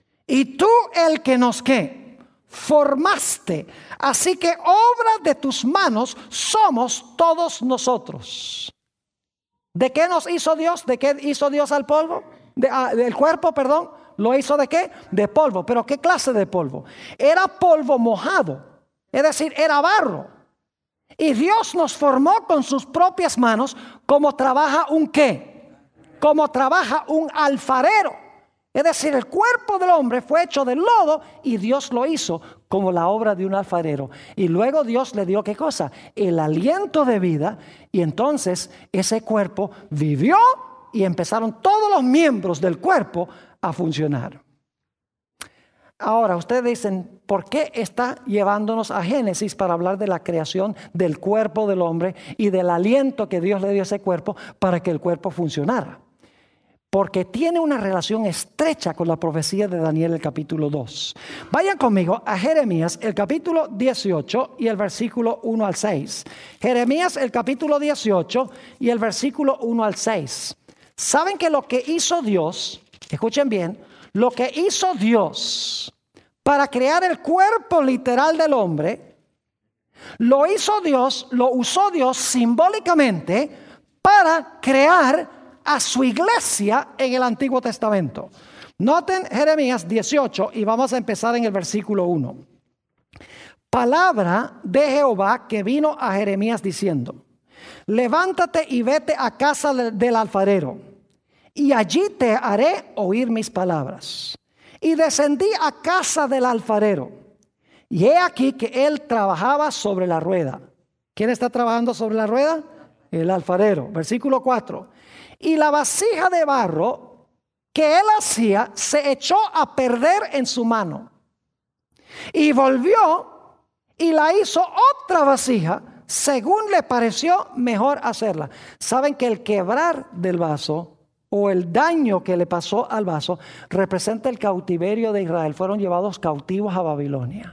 y tú el que nos ¿qué? Formaste. Así que obra de tus manos somos todos nosotros. ¿De qué nos hizo Dios? ¿De qué hizo Dios al polvo? De, ah, del cuerpo, perdón. ¿Lo hizo de qué? De polvo. ¿Pero qué clase de polvo? Era polvo mojado. Es decir, era barro. Y Dios nos formó con sus propias manos como trabaja un ¿qué? Como trabaja un alfarero. Es decir, el cuerpo del hombre fue hecho de lodo y Dios lo hizo como la obra de un alfarero. Y luego Dios le dio ¿qué cosa? El aliento de vida. Y entonces ese cuerpo vivió y empezaron todos los miembros del cuerpo a funcionar. Ahora, ustedes dicen, ¿por qué está llevándonos a Génesis para hablar de la creación del cuerpo del hombre y del aliento que Dios le dio a ese cuerpo para que el cuerpo funcionara? Porque tiene una relación estrecha con la profecía de Daniel, el capítulo dos. Vayan conmigo a Jeremías, el capítulo dieciocho y el versículo uno al seis. Jeremías, el capítulo dieciocho y el versículo uno al seis. ¿Saben que lo que hizo Dios, escuchen bien, lo que hizo Dios para crear el cuerpo literal del hombre, lo hizo Dios, lo usó Dios simbólicamente para crear a su iglesia en el Antiguo Testamento? Noten Jeremías dieciocho y vamos a empezar en el versículo uno. Palabra de Jehová que vino a Jeremías diciendo: levántate y vete a casa del alfarero, y allí te haré oír mis palabras. Y descendí a casa del alfarero, y he aquí que él trabajaba sobre la rueda. ¿Quién está trabajando sobre la rueda? El alfarero. Versículo cuatro. Y la vasija de barro que él hacía se echó a perder en su mano. Y volvió y la hizo otra vasija según le pareció mejor hacerla. Saben que el quebrar del vaso o el daño que le pasó al vaso representa el cautiverio de Israel. Fueron llevados cautivos a Babilonia.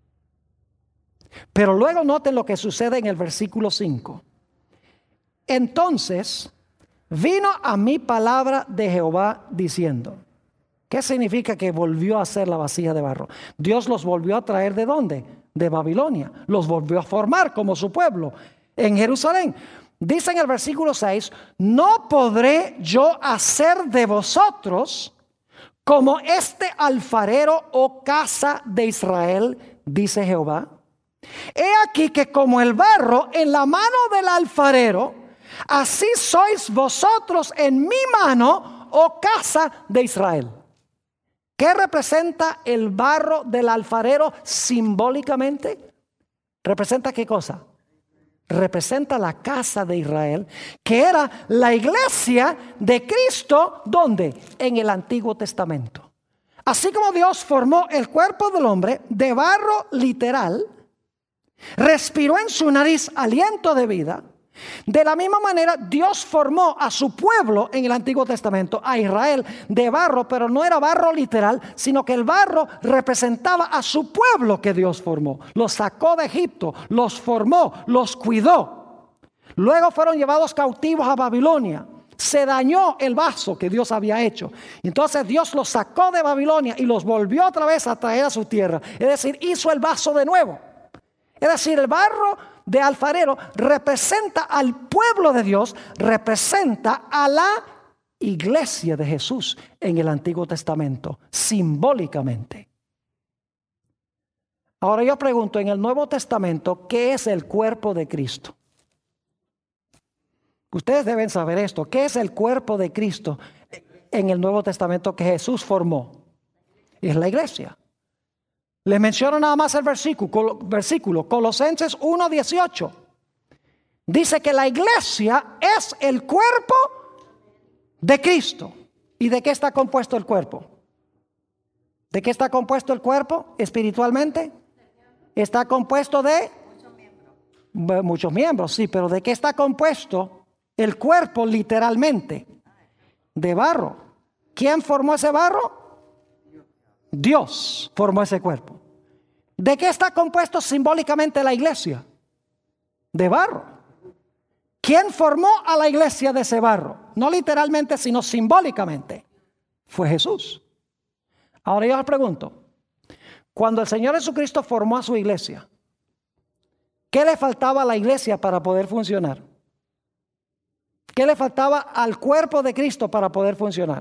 Pero luego noten lo que sucede en el versículo cinco. Entonces vino a mí palabra de Jehová diciendo. ¿Qué significa que volvió a hacer la vasija de barro? Dios los volvió a traer ¿de dónde? De Babilonia. Los volvió a formar como su pueblo en Jerusalén. Dice en el versículo seis, no podré yo hacer de vosotros como este alfarero o casa de Israel, dice Jehová. He aquí que como el barro en la mano del alfarero, así sois vosotros en mi mano, oh casa de Israel. ¿Qué representa el barro del alfarero simbólicamente? ¿Representa qué cosa? Representa la casa de Israel, que era la iglesia de Cristo, ¿dónde? En el Antiguo Testamento. Así como Dios formó el cuerpo del hombre de barro literal, respiró en su nariz aliento de vida. De la misma manera, Dios formó a su pueblo en el Antiguo Testamento, a Israel, de barro, pero no era barro literal, sino que el barro representaba a su pueblo que Dios formó. Los sacó de Egipto, los formó, los cuidó. Luego fueron llevados cautivos a Babilonia. Se dañó el vaso que Dios había hecho. Entonces Dios los sacó de Babilonia y los volvió otra vez a traer a su tierra. Es decir, hizo el vaso de nuevo. Es decir, el barro de alfarero representa al pueblo de Dios, representa a la iglesia de Jesús en el Antiguo Testamento, simbólicamente. Ahora yo pregunto, en el Nuevo Testamento, ¿qué es el cuerpo de Cristo? Ustedes deben saber esto. ¿Qué es el cuerpo de Cristo en el Nuevo Testamento que Jesús formó? Es la iglesia. Les menciono nada más el versículo, versículo Colosenses uno dieciocho. Dice que la iglesia es el cuerpo de Cristo. ¿Y de qué está compuesto el cuerpo? ¿De qué está compuesto el cuerpo espiritualmente? Está compuesto de muchos miembros. Muchos miembros, sí, pero ¿de qué está compuesto el cuerpo literalmente? De barro. ¿Quién formó ese barro? Dios formó ese cuerpo. ¿De qué está compuesto simbólicamente la iglesia? De barro. ¿Quién formó a la iglesia de ese barro? No literalmente, sino simbólicamente. Fue Jesús. Ahora yo les pregunto, cuando el Señor Jesucristo formó a su iglesia, ¿qué le faltaba a la iglesia para poder funcionar? ¿Qué le faltaba al cuerpo de Cristo para poder funcionar?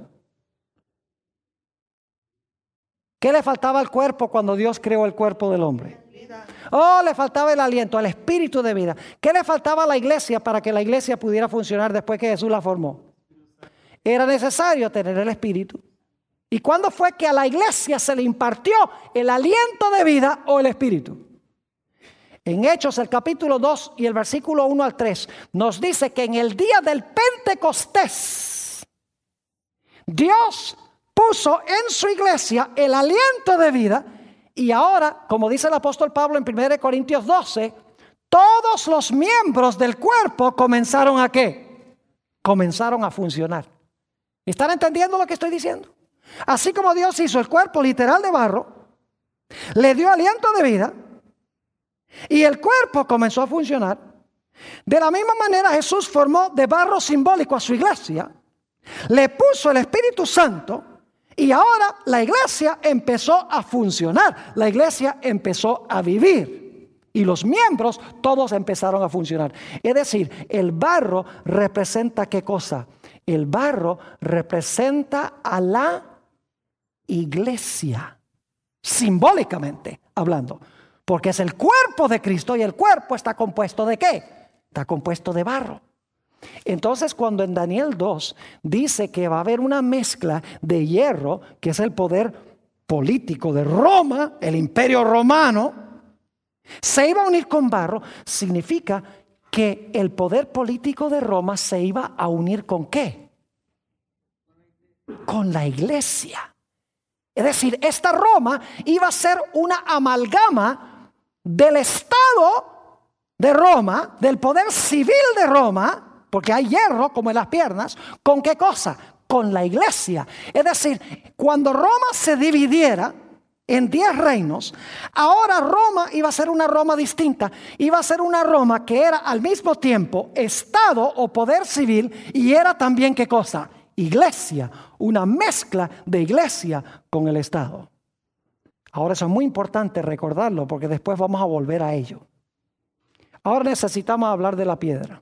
¿Qué le faltaba al cuerpo cuando Dios creó el cuerpo del hombre? Oh, le faltaba el aliento, el espíritu de vida. ¿Qué le faltaba a la iglesia para que la iglesia pudiera funcionar después que Jesús la formó? Era necesario tener el espíritu. ¿Y cuándo fue que a la iglesia se le impartió el aliento de vida o el espíritu? En Hechos, el capítulo dos y el versículo uno al tres, nos dice que en el día del Pentecostés, Dios puso en su iglesia el aliento de vida. Y ahora, como dice el apóstol Pablo en primera Corintios doce, todos los miembros del cuerpo comenzaron a ¿qué? Comenzaron a funcionar. ¿Están entendiendo lo que estoy diciendo? Así como Dios hizo el cuerpo literal de barro, le dio aliento de vida y el cuerpo comenzó a funcionar. De la misma manera Jesús formó de barro simbólico a su iglesia, le puso el Espíritu Santo y ahora la iglesia empezó a funcionar. La iglesia empezó a vivir y los miembros todos empezaron a funcionar. Es decir, el barro representa ¿qué cosa? El barro representa a la iglesia, simbólicamente hablando, porque es el cuerpo de Cristo y el cuerpo está compuesto ¿de qué? Está compuesto de barro. Entonces, cuando en Daniel dos dice que va a haber una mezcla de hierro, que es el poder político de Roma, el imperio romano, se iba a unir con barro, significa que el poder político de Roma se iba a unir ¿con qué? Con la iglesia. Es decir, esta Roma iba a ser una amalgama del Estado de Roma, del poder civil de Roma, porque hay hierro como en las piernas, ¿con qué cosa? con la iglesia. Es decir, cuando Roma se dividiera en diez reinos, ahora Roma iba a ser una Roma distinta. Iba a ser una Roma que era al mismo tiempo Estado o poder civil y era también, ¿qué cosa? Iglesia, una mezcla de iglesia con el Estado. Ahora eso es muy importante recordarlo porque después vamos a volver a ello. Ahora necesitamos hablar de la piedra.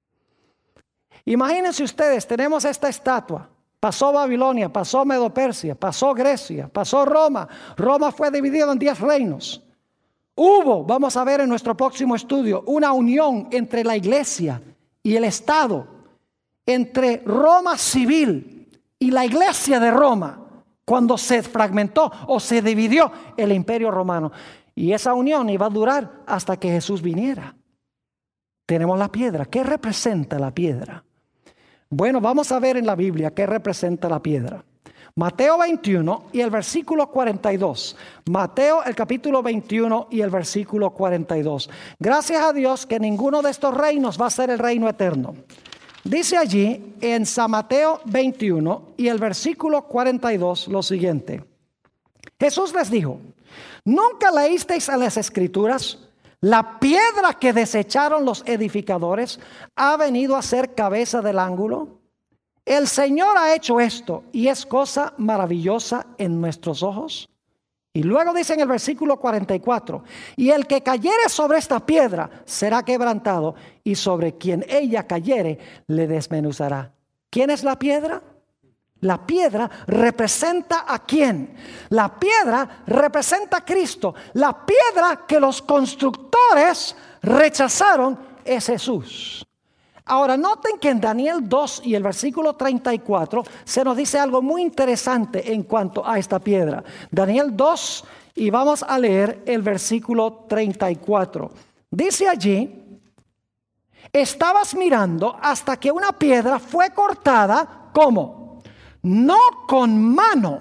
Imagínense ustedes, tenemos esta estatua. Pasó Babilonia, pasó Medo-Persia, pasó Grecia, pasó Roma. Roma fue dividida en diez reinos. Hubo, vamos a ver en nuestro próximo estudio, una unión entre la iglesia y el Estado, entre Roma civil y la iglesia de Roma, cuando se fragmentó o se dividió el imperio romano. Y esa unión iba a durar hasta que Jesús viniera. Tenemos la piedra. ¿Qué representa la piedra? Bueno, vamos a ver en la Biblia qué representa la piedra. Mateo veintiuno y el versículo cuarenta y dos. Mateo el capítulo veintiuno y el versículo cuarenta y dos. Gracias a Dios que ninguno de estos reinos va a ser el reino eterno. Dice allí en San Mateo veintiuno y el versículo cuarenta y dos lo siguiente. Jesús les dijo: ¿nunca leísteis en las Escrituras? La piedra que desecharon los edificadores ha venido a ser cabeza del ángulo. El Señor ha hecho esto y es cosa maravillosa en nuestros ojos. Y luego dice en el versículo cuarenta y cuatro: y el que cayere sobre esta piedra será quebrantado, y sobre quien ella cayere le desmenuzará. ¿Quién es la piedra? La piedra representa ¿a quién? La piedra representa a Cristo. La piedra que los constructores rechazaron es Jesús. Ahora noten que en Daniel dos y el versículo treinta y cuatro se nos dice algo muy interesante en cuanto a esta piedra. Daniel dos y vamos a leer el versículo treinta y cuatro. Dice allí: estabas mirando hasta que una piedra fue cortada, ¿cómo? No con mano,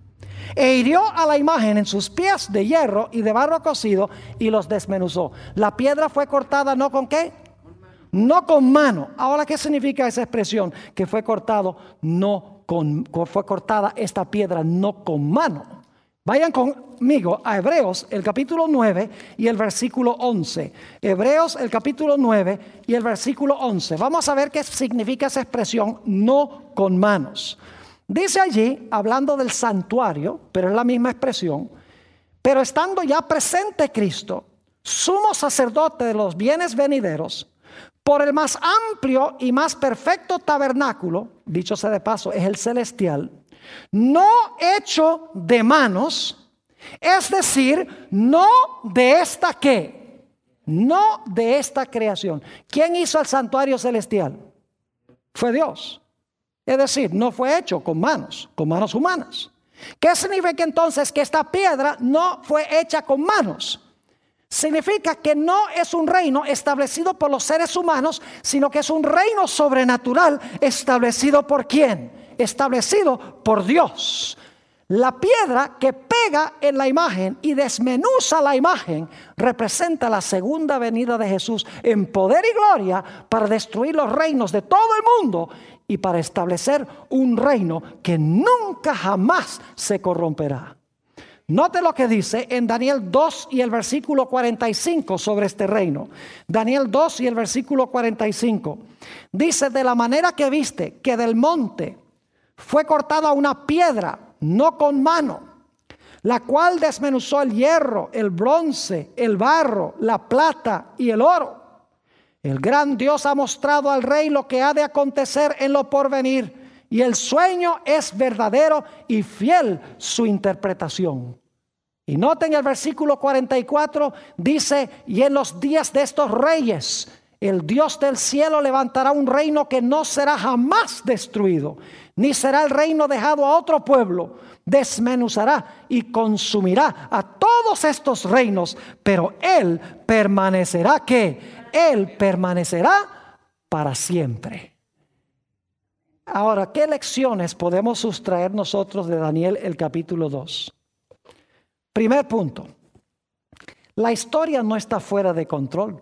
e hirió a la imagen en sus pies de hierro y de barro cocido y los desmenuzó. La piedra fue cortada no con ¿qué? No con mano. Ahora, ¿qué significa esa expresión? Que fue cortado no con, fue cortada esta piedra no con mano. Vayan conmigo a Hebreos el capítulo nueve y el versículo once. Hebreos el capítulo nueve y el versículo once. Vamos a ver qué significa esa expresión no con manos. Dice allí, hablando del santuario, pero es la misma expresión: pero estando ya presente Cristo, sumo sacerdote de los bienes venideros, por el más amplio y más perfecto tabernáculo, dicho sea de paso, es el celestial, no hecho de manos, es decir, no de esta ¿qué? No de esta creación. ¿Quién hizo el santuario celestial? Fue Dios. Es decir, no fue hecho con manos, con manos humanas. ¿Qué significa entonces que esta piedra no fue hecha con manos? Significa que no es un reino establecido por los seres humanos, sino que es un reino sobrenatural establecido por ¿quién? Establecido por Dios. La piedra que pega en la imagen y desmenuza la imagen representa la segunda venida de Jesús en poder y gloria para destruir los reinos de todo el mundo y para establecer un reino que nunca jamás se corromperá. Note lo que dice en Daniel dos y el versículo cuarenta y cinco sobre este reino. Daniel dos y el versículo cuarenta y cinco. Dice: de la manera que viste que del monte fue cortada una piedra, no con mano, la cual desmenuzó el hierro, el bronce, el barro, la plata y el oro. El gran Dios ha mostrado al rey lo que ha de acontecer en lo porvenir, y el sueño es verdadero y fiel su interpretación. Y noten el versículo cuarenta y cuatro, dice: y en los días de estos reyes, el Dios del cielo levantará un reino que no será jamás destruido, ni será el reino dejado a otro pueblo. Desmenuzará y consumirá a todos estos reinos, pero Él permanecerá, ¿qué? Él permanecerá para siempre. Ahora, ¿qué lecciones podemos sustraer nosotros de Daniel el capítulo dos? Primer punto: la historia no está fuera de control,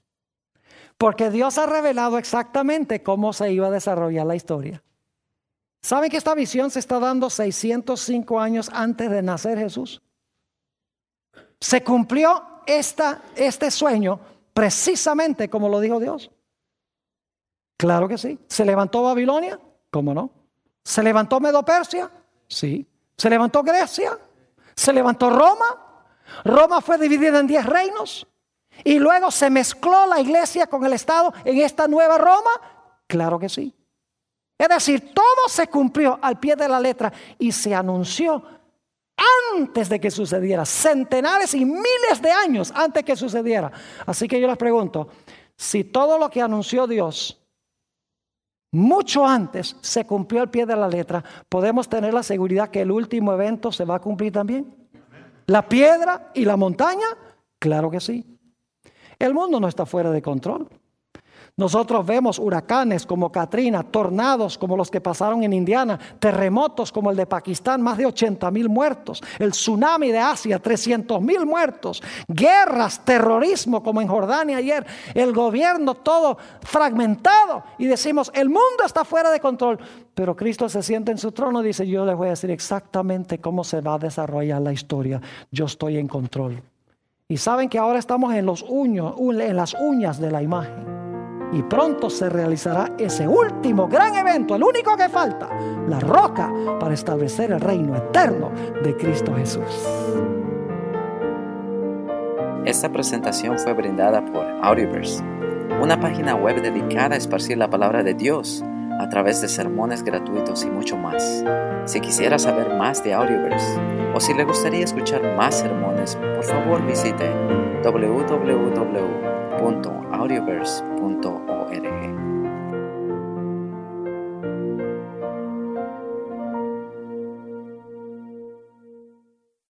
porque Dios ha revelado exactamente cómo se iba a desarrollar la historia. ¿Saben que esta visión se está dando seiscientos cinco años antes de nacer Jesús? Se cumplió esta, este sueño precisamente como lo dijo Dios. Claro que sí. ¿Se levantó Babilonia? ¿Cómo no? ¿Se levantó Medo-Persia? Sí. ¿Se levantó Grecia? ¿Se levantó Roma? Roma fue dividida en diez reinos y luego se mezcló la iglesia con el Estado en esta nueva Roma. Claro que sí. Es decir, todo se cumplió al pie de la letra y se anunció antes de que sucediera, centenares y miles de años antes que sucediera. Así que yo les pregunto, si todo lo que anunció Dios mucho antes se cumplió al pie de la letra, ¿podemos tener la seguridad que el último evento se va a cumplir también? ¿La piedra y la montaña? Claro que sí. El mundo no está fuera de control. Nosotros vemos huracanes como Katrina, tornados como los que pasaron en Indiana, terremotos como el de Pakistán, más de ochenta mil muertos, el tsunami de Asia, trescientos mil muertos, guerras, terrorismo como en Jordania ayer, el gobierno todo fragmentado y decimos el mundo está fuera de control, pero Cristo se sienta en su trono y dice yo les voy a decir exactamente cómo se va a desarrollar la historia, yo estoy en control. Y saben que ahora estamos en, los uños, en las uñas de la imagen. Y pronto se realizará ese último gran evento, el único que falta, la roca para establecer el reino eterno de Cristo Jesús. Esta presentación fue brindada por Audioverse, una página web dedicada a esparcir la palabra de Dios a través de sermones gratuitos y mucho más. Si quisiera saber más de Audioverse o si le gustaría escuchar más sermones, por favor visite doble u doble u doble u punto audioverse punto org.